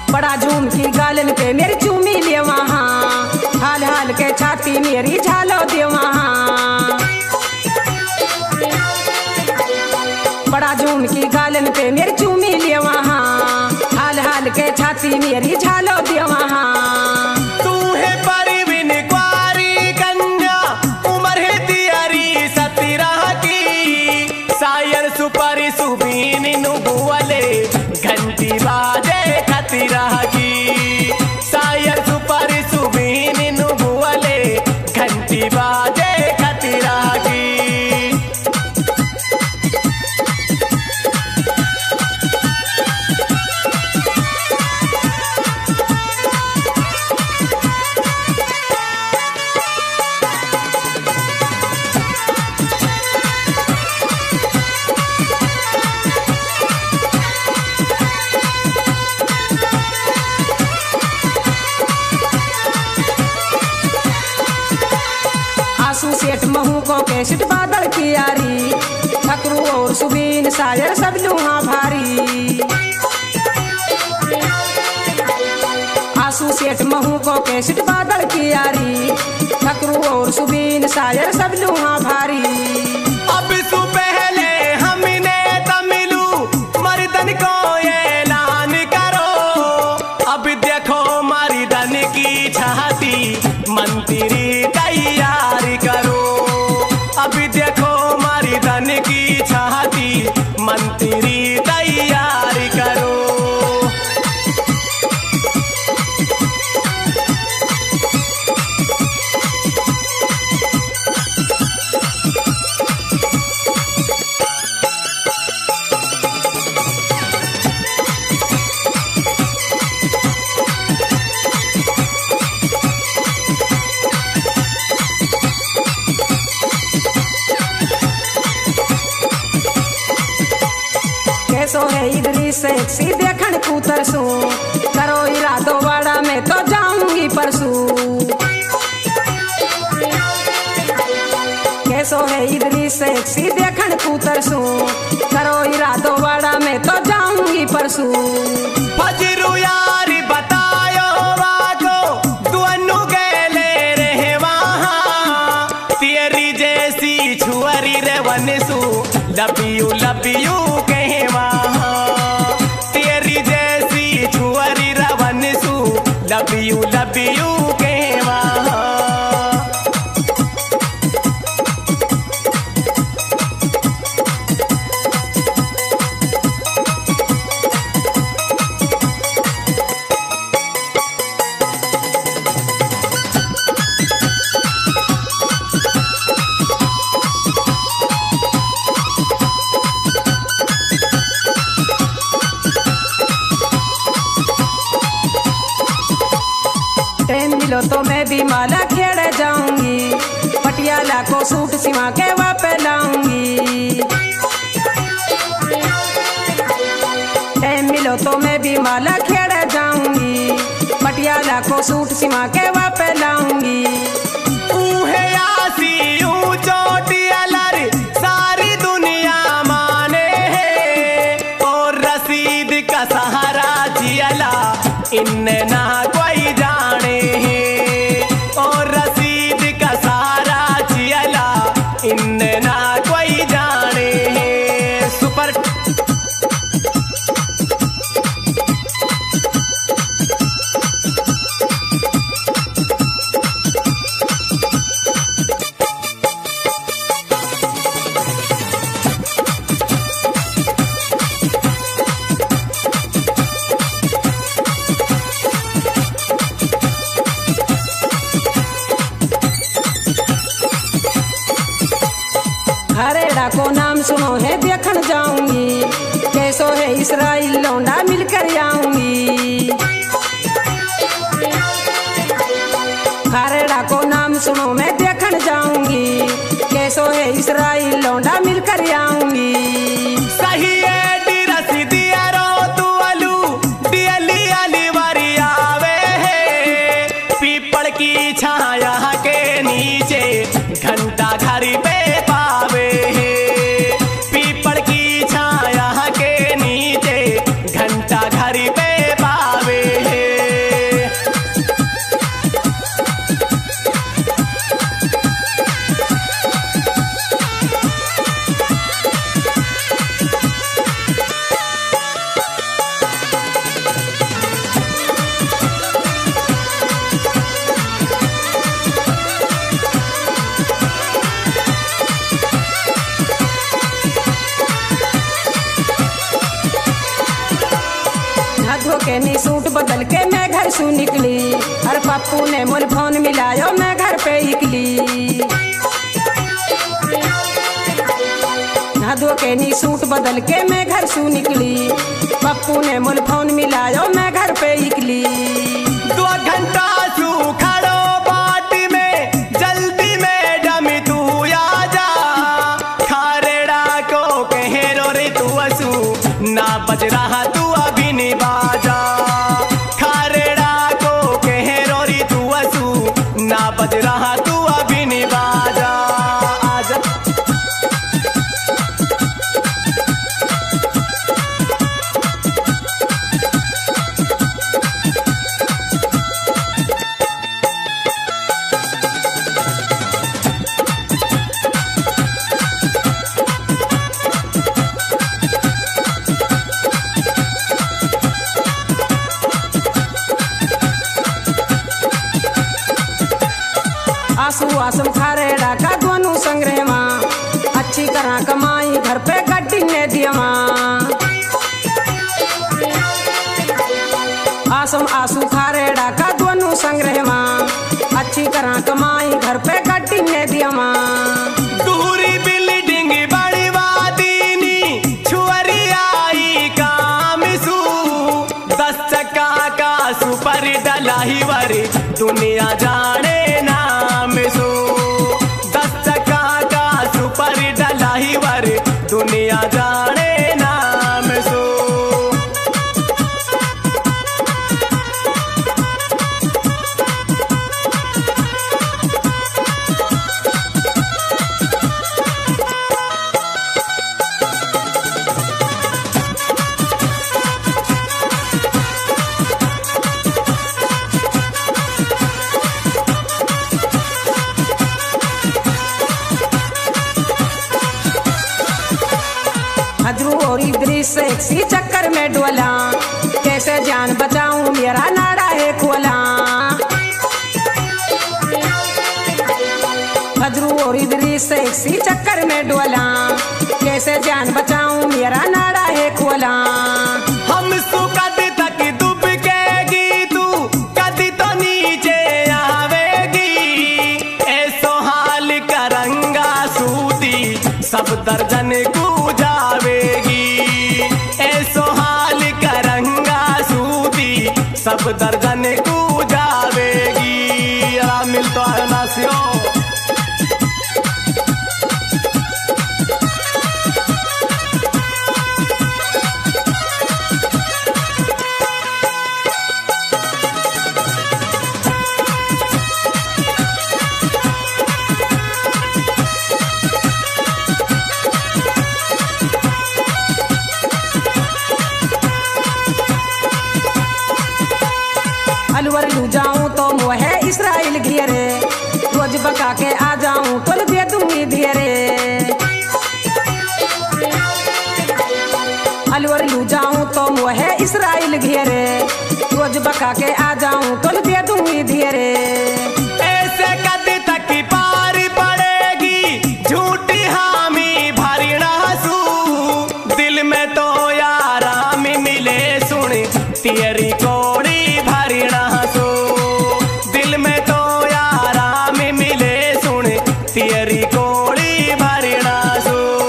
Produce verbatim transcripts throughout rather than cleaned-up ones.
बड़ा झूम की गालन पे मेरी चूमी ले वहाँ, हाल हाल के छाती मेरी झालो दे वहाँ। बड़ा झूम की गालन पे मेरी चूमी ले वहाँ, हाल हाल के छाती मेरी झालो दे वहाँ। तू है परवीन कुंवारी कन्या, उम्र है तियारी सत्रह की, सायर सुपारी सुबीन नुबुअले घंटी बाजे खतरा की, सायर सुपारी सुबीन नुबुअले घंटी बाजे खतरा की। आंसू सेठ महू को कैसेट बादल की यारी, ठकरू और सुबीन शायर सब लूहा भारी। आंसू सेठ महू को कैसेट बादल की यारी, ठकरू और सुबीन शायर सब लूहा भारी। अब सु पहले हमने तमिलू मर्दन को ऐलान करो, अब देखो मर्दन की छाती मंत्री तैयार करो, अब देखो मर्दन की छाती मंत्री तैयार करो। कैसो है इधरी सेक्सी देखन कूतर सू, करो इरादो वाड़ा में तो जाऊंगी परसू। कैसो है इधरी सेक्सी देखन कूतर सू, करो इरादो वाड़ा में तो जाऊंगी परसू। फजरू यारी बतायो वाको दुअनु गेले रहे वहाँ, तेरी जैसी छुअरी रे वनसू लबियू लबियू कहे वहाँ, तेरी जैसी छुअरी रे वनसू लबियू लबियू कहे वहाँ। टाइम मिलो तो मैं भी माला खेड़ जाऊंगी, पटियाला को सूट सिवा के वापे लाऊंगी। टाइम मिलो तो मैं भी माला खेड़ जाऊंगी, पटियाला को सूट सिवा के वापे लाऊंगी। ऊहे आसी ऊं चोटी अलर सारी दुनिया माने है, और रसीद का सहारा जियला इन्ने ना कोई जाने है, और रसीद का सहारा जियला इन्ने ना कोई जाने है। सुपर हरेड़ा को नाम सुनो है देखन जाऊंगी, कैसो है इसराइल लौंडा मिलकर आऊंगी। हरेड़ा को नाम सुनो मैं देखन जाऊंगी, कैसो है इसराइल लौंडा मिलकर आऊंगी। सही है डिरस दिया रो तू अलू डियली अली वारी आवे है, पीपल की छाया के नीचे घंटा घर पे पावे है, पीपल की छाया के नीचे घंटा घर पे पावे के नी सूट बदल के मैं घर से निकली। अरे पप्पू ने मुझे फोन मिलायो मैं घर पे निकली। नहा धो के नी सूट बदल के मैं घर से निकली। पप्पू ने मुझे फोन मिलायो मैं घर पे निकली। दो घंटा सू खड़ो बाट में जल्दी में डमी तू आ जा। खारेड़ा को कहे रो रे तू असू ना बज रहा तू अभी नहीं बाजा। खारेड़ा को कहे रो रे तू असू ना बज रहा तू अभी नहीं बाजा। आजा आंसू आसम खारेड़ा का दोनों संग्रह माँ अच्छी तरह कमाई घर पे गड्डी ने दिया माँ। आसम आंसू खारेड़ा का दोनों संग्रह माँ अच्छी तरह कमाई घर पे गड्डी ने दिया माँ। दूरी बिल्डिंग बड़ी वादीनी छुअरी आई काम सू दस चक्का का सुपर डला ही वरी दुनिया जाने नाम सू। दस चक्का का सुपर डला ही वरी दुनिया जाने नाम सू। हजरू और इदरीस से इसी चक्कर में डोला कैसे जान बचाऊं मेरा नाड़ा है खोला। हजरू और इदरीस से इसी चक्कर में डोला कैसे जान बचाऊं मेरा नाड़ा है खोला। हम सुकद तक डूब केगी तू कदी तो नीचे आवेगी। ऐसो हाल करंगा सूती सब दर्जन को जावेगी। ऐसो हाल करंगा सूती सब दर्जन को जावेगी। राम मिलतो है नासियों अलवर लू जाऊं तो मोहे इसराइल घेरे रोज बका के आ जाऊं तो दे दूंगी धेरे। अलवर लू जाऊं तो मोहे इसराइल घेरे रोज बका के आ जाऊं तो दे दूंगी धेरे। ऐसे कद तक पार पड़ेगी झूठी हामी भारी नासू। दिल में तो यारा में मिले सुन तेरी कोड़ी भारी नासू। दिल में तो यारा में मिले सुन तेरी कोड़ी भारी नासू।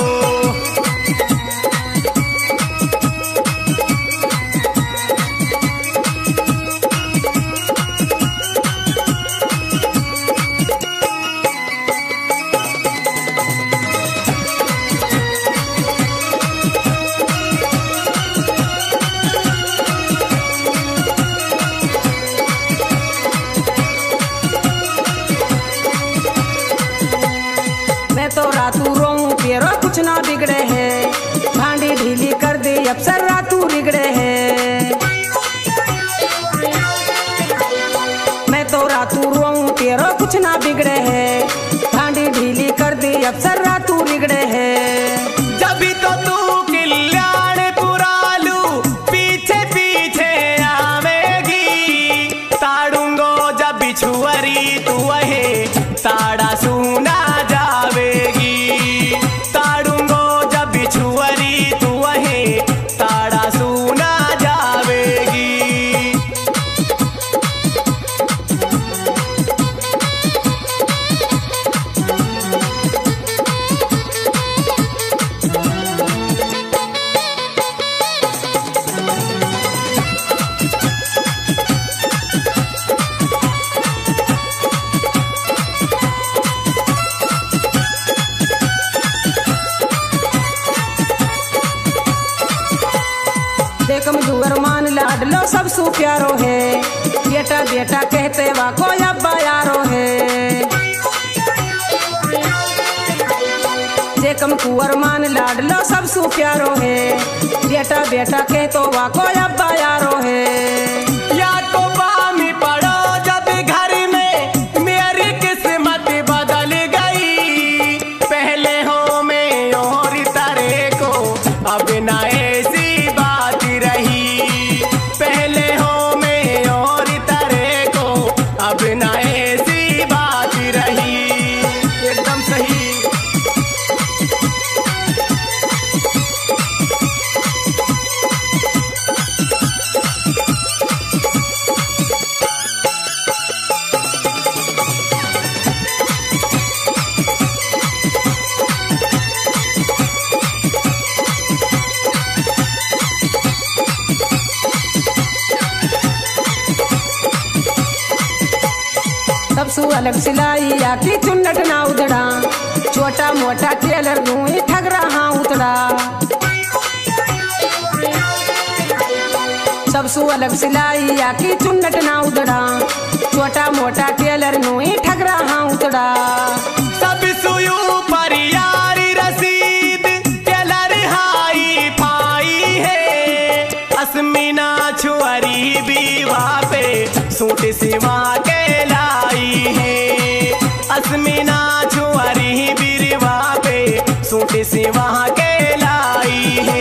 मैं तो रातू रोऊं तेरो कुछ ना बिगड़े है भांडी ढीली कर दे अफसर रातू बिगड़े है। मैं तो रातू रोऊं तेरो कुछ ना बिगड़े है भांडी ढीली कर दे अफसर रातू बिगड़े है। जब तो तू कल्याण पुरालू पीछे पीछे आवेगी। ताड़ूंगो जब बिछुअरी तू है ताड़ा सुना जावेगी। ताड़ूंगो जब बिछुअरी तू है ताड़ा सुना जावेगी। लाडलो सब सु प्यारो है, बेटा बेटा कहते वा को अब्बा यारो है। जे कम कुंवर मान लाडलो सब सु प्यारो है, बेटा बेटा कहतो वा को अब्बा यारो है। या को पामी पड़ो जब घर में मेरी किस्मत बदल गई, पहले हो में और तरह को अब ना ऐसी बात रही, पहले हो में और तरह को अब ना ऐसी बात रही। एकदम सही। सब सु अलग सिलाई आकी चुन्नट ना उधड़ा, छोटा मोटा टेलर दूई ठग रहा उतड़ा। सब सु अलग सिलाई आकी चुन्नट ना उधड़ा, छोटा मोटा टेलर दूई ठग रहा उतड़ा। सब सुयू पर यारी रसीद टेलर हाई फाई है, अस्मिना छुअरी बीवा पे सूट सिवा के लाई है, अस्मिना छुअरी बीरवा पे सूट सिवा के लाई है।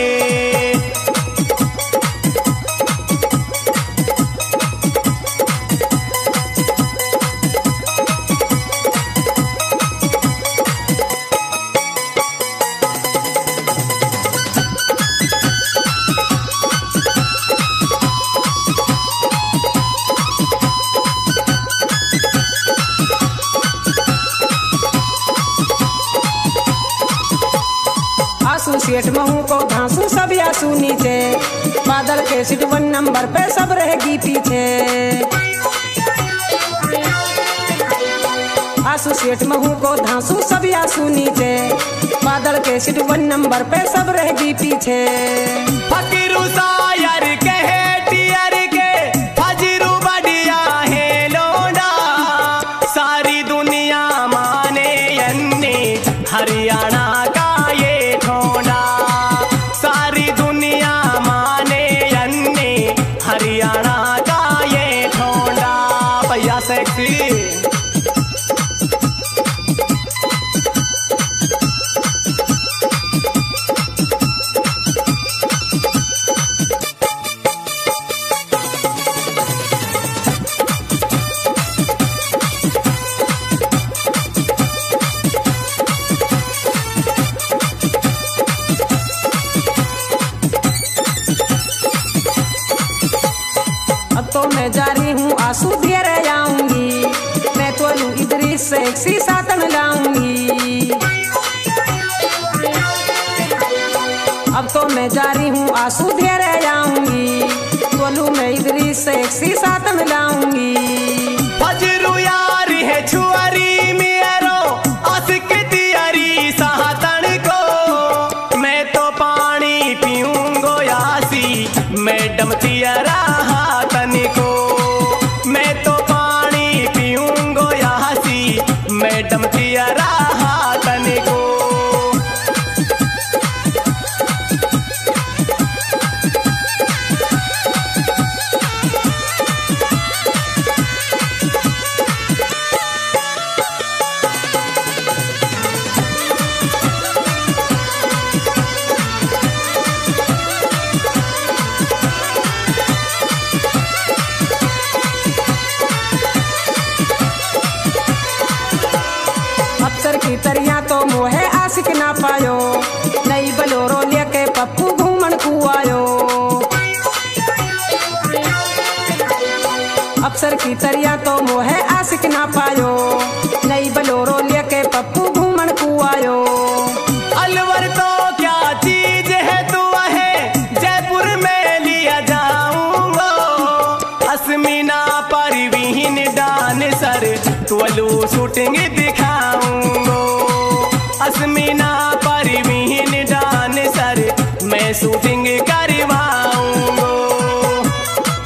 आंसू सेठ महू को घासू सब आंसू नीचे, बादल के सीट वन नंबर पे सब रहेगी पीछे। आंसू सेठ महू को धांसू सब आंसू नीचे, बादल के सीट वन नंबर पे सब रहेगी पीछे। फकीरू शायर कहे टियर के फजरू बढ़िया है लोडा, सारी दुनिया माने अन्ने हरियाणा का ये ठोडा, सारी दुनिया माने अन्ने हरियाणा का ये ठोडा। भैया सेक्सी। अब तो मैं जा रही हूँ आंसू दिए रह जाऊंगी, मैं तो लू इधरी सेक्सी सातन लाऊंगी। अब तो मैं जा रही हूँ आंसू दिए रह जाऊंगी, तो लू मैं इधरी सेक्सी सातन लाऊंगी। फजरू यारी है छुअरी मेरो आशिक तियरी सातन को, मैं तो पानी पीऊंगो यासी मैडम तियरा हाथन को, मैं तो पानी पीऊंगो यासी मैडम तियरा हाथन को। अफसर की तरिया तो मोहे आशिक ना पायो, नई बलोरो लेके पप्पू घूमन को आयो। अफसर की तरिया तो मोहे आशिक ना पायो, नई बलोरो लेके पप्पू घूमन को आयो। अलवर तो क्या चीज है तू है जयपुर में लिया जाऊंगा, अस्मिना परवीन डांसर तुलू शूटिंग दिखाऊंगो, अस्मिना परवीन डांसर मैं शूटिंग करवाऊंगो।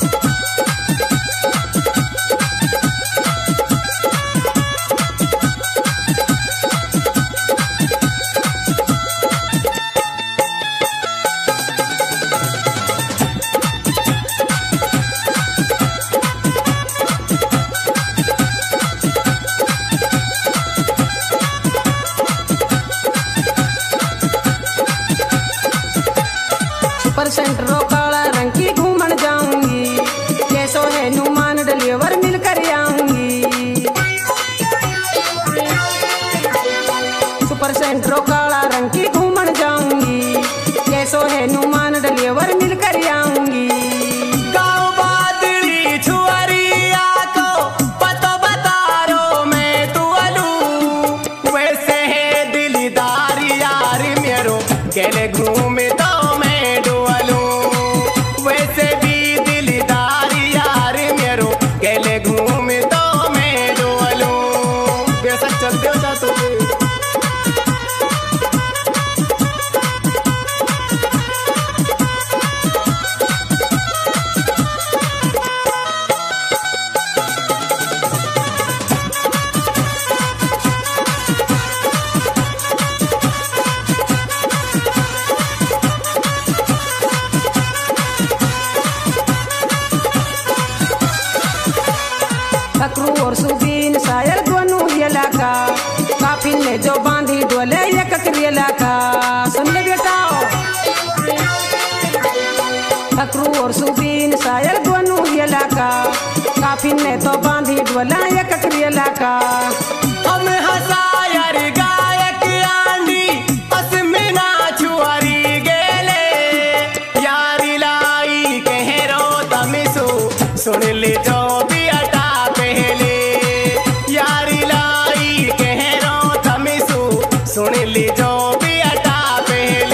फकरू और सुबीन शायर दोनों ये लाका काफिल ने जो बांधी डोले एक करियला का। सुन ले बेटा, फकरू और सुबीन शायर दोनों ये लाका काफिल ने तो बांधी डोला एक करियला का। हम हसायर गायक आंडी असमिना छुआरी गेले यारी लाई कहरो तमिसो सुन ले जो भी अटा पहले यारी लाई कहरो तमिसो सुन ले जो भी अटा पहले।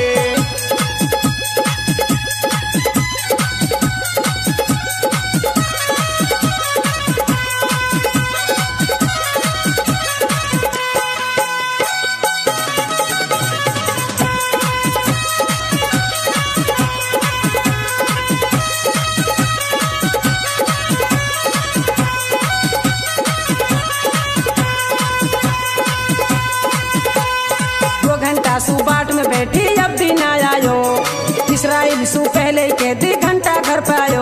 बाट में बैठी अब भी ना आयो इसराइल सु पहले के दी घंटा घर पायो।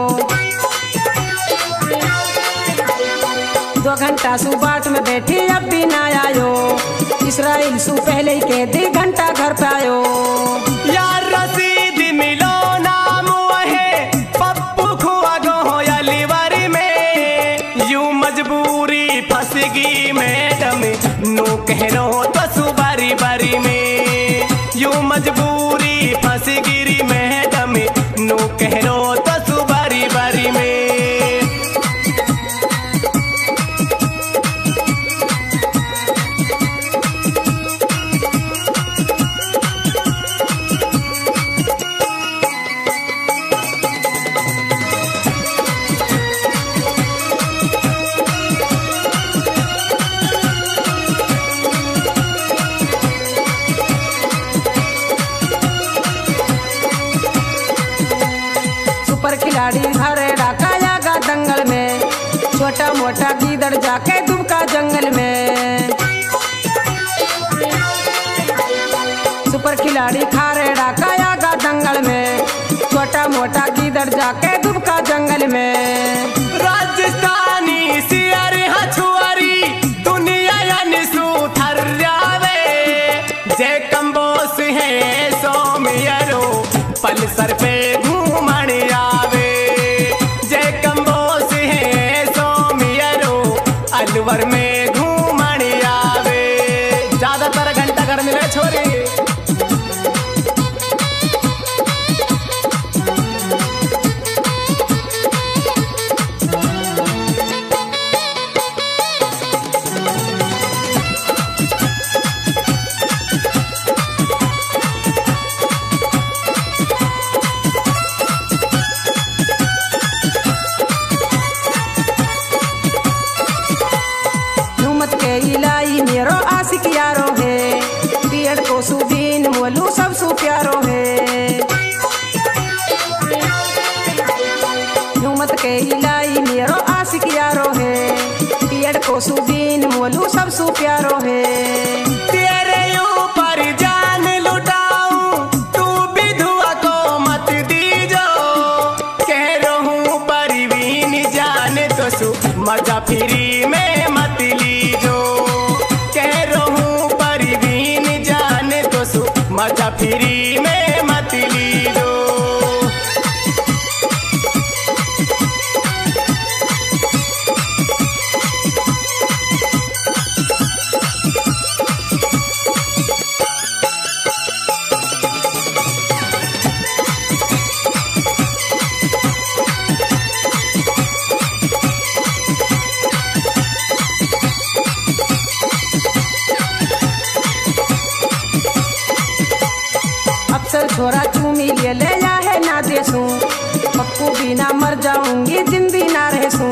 दो घंटा सु बाट में बैठी अब भी ना आयो इसराइल सु पहले के दी घंटा घर पायो। यार रसीद मिलो नाम वहे पप्पू खुआ गो अलीवरी में यूं मजबूरी फंस गई मैडम नो कह रो तो सुबारी बारी में यूं मजबूरी फंस गिरी मैडम नो कह रो तो सुबारी बारी में। सुपर खिलाड़ी घरे डाका गा दंगल में छोटा मोटा गीदड़ जाके दुबका जंगल में। सुपर खिलाड़ी खारे डाका गा दंगल में छोटा मोटा गीदड़ जाके दुबका जंगल में। राजस्थानी सियार हछुआरी दुनिया यानी सुथर जावे जे कंबोस है सोमियरो पल्सर पे घूमण आवे जे कंबोस है सोमियरो अलवर में घूमण आवे। ज्यादातर घंटा घर में छोरी इलाई मेरो आशिक यारो है पीड़ को सुबीन मोलू सब सु प्यारो है। हुमत के इलाई मेरो आशिक यारो है पीड़ को सुबीन मोलू सब सु प्यारो है। तेरे ऊपर जान लुटाऊं तू विधवा को मत दीजो कह रहूं परवीन जान तो सु मजा फिरी में मत लीजो कह रहूं परवीन जान तो सु मजा फिरी में मत लीजो। अक्सर छोरा चूमी ले ले या है ना देसू पप्पू बिना मर जाऊंगी जिंदी ना रहसू।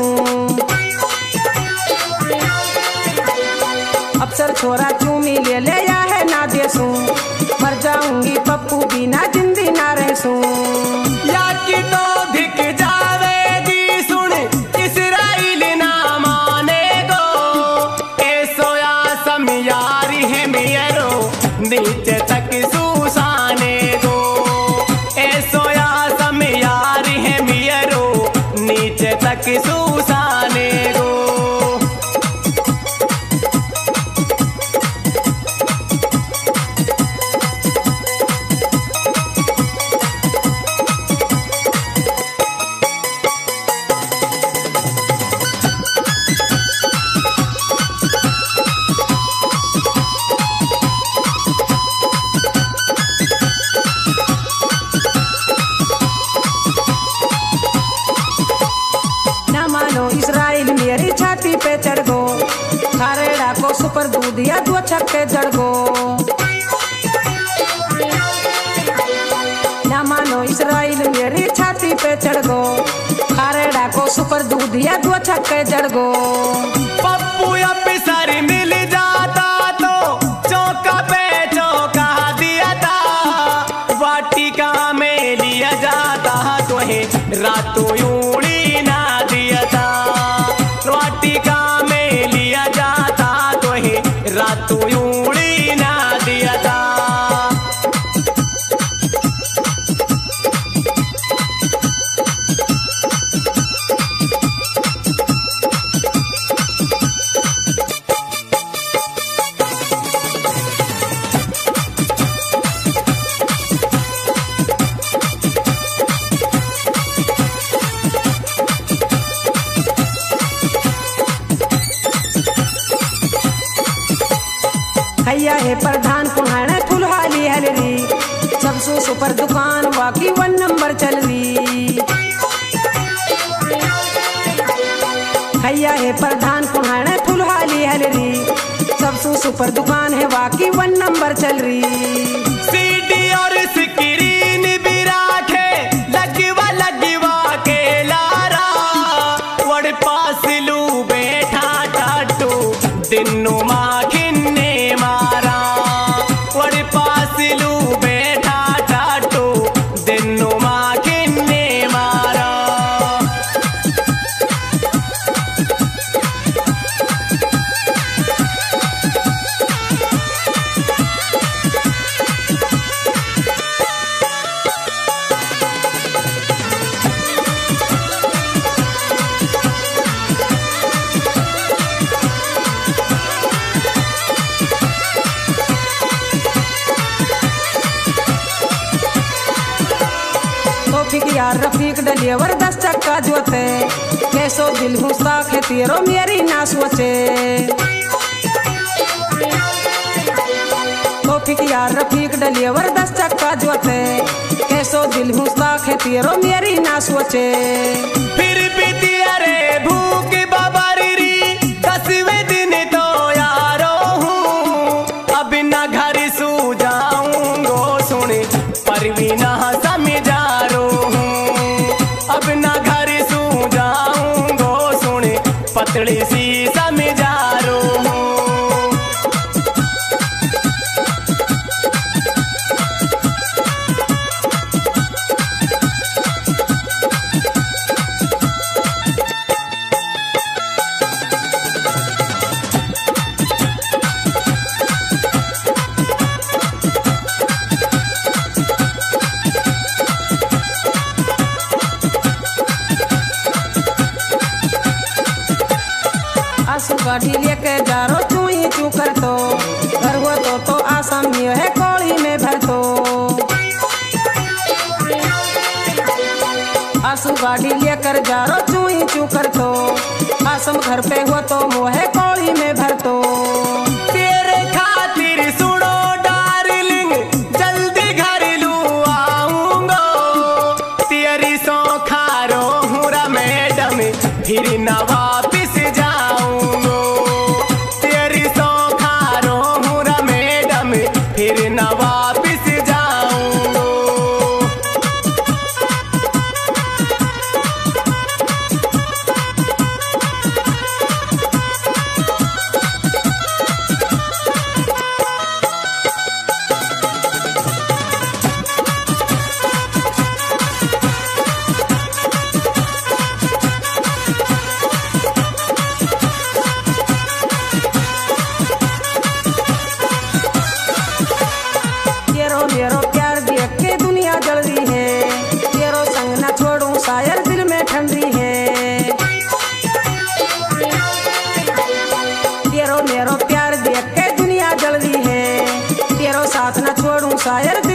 अक्सर छोरा चूमी ले ले या है ना देसू मर जाऊंगी पप्पू बिना जिंदी ना रहसू। या कि तो धिक जावेगी सुन इसराइल ना माने गो ऐसो या समियारी है मेरो नीचे तक सुसाने गो ऐसो या समियारी है मेरो नीचे तक सुसाने गो। सुपर दूध या दो छक्के जड़ गो। ना मानो इसराइल मेरी छाती पे चढ़ गो, खारेड़ा को सुपर दूध या दो छक्के जड़ गो। पप्पू या पिसारी मिल जाता तो चौका पे चौका दिया था, वाटिका में लिया जाता तो है रातों यूड़ी ना दिया था, वाटिका में लिया जाता तो है रातों यूड़ी ना दिया था। हैया है प्रधान कुहाने फुलहाली हलरी, सबसे सुपर दुकान बाकी वन नंबर चल रही। हैया है प्रधान कुहाने फुलहाली हलरी, सबसे सुपर दुकान है बाकी वन नंबर चल रही। सीडी और स्क्रीन भी राखे लगवा लगवा के लारा, वड़ पास लू बैठा टाटू दिनों माँ खिन्ने मारा, वड़ पास लू बैठा टाटू दिनों माँ खिन्ने मारा। यार रफीक डलियवर दस चक्का जोते, कैसो दिल घुसा खे तेरो मेरी ना सोचे। तोफिक यार रफीक डलियवर दस चक्का जोते, कैसो दिल घुसा खे तेरो मेरी ना सोचे। फिर भी तेरे भूख बाबरी दसवें दिन तो यारो हूँ, अब ना घर सू जाऊंगो सुने परवीना समझा रो हूँ, अब ना घर सू जाऊंगो सुने पतली सी समझा रो हूँ। आंसू गाड़ी लेके जा रो चू ही चू कर तो, घर वो तो तो आसामी है कोड़ी में भर तो। आंसू गाड़ी लेकर जा रो चू ही चू कर तो, आसम घर पे हो तो मोहे कोड़ी में भर तो। तेरे खातिर सुनो डार्लिंग जल्दी घर लू आऊंगो, तेरी सौ खारो हुरा मैडम फिर न वापिस जाऊंगो, तेरी सौ खारो हुरा मैडम फिर न वापिस जाऊंगो। तेरो मेरो प्यार देख के दुनिया जल रही है, तेरो संग न छोड़ूं शायर दिल में ठंडी है। तेरो मेरो प्यार देख के दुनिया जल रही है, तेरो साथ न छोड़ूं शायर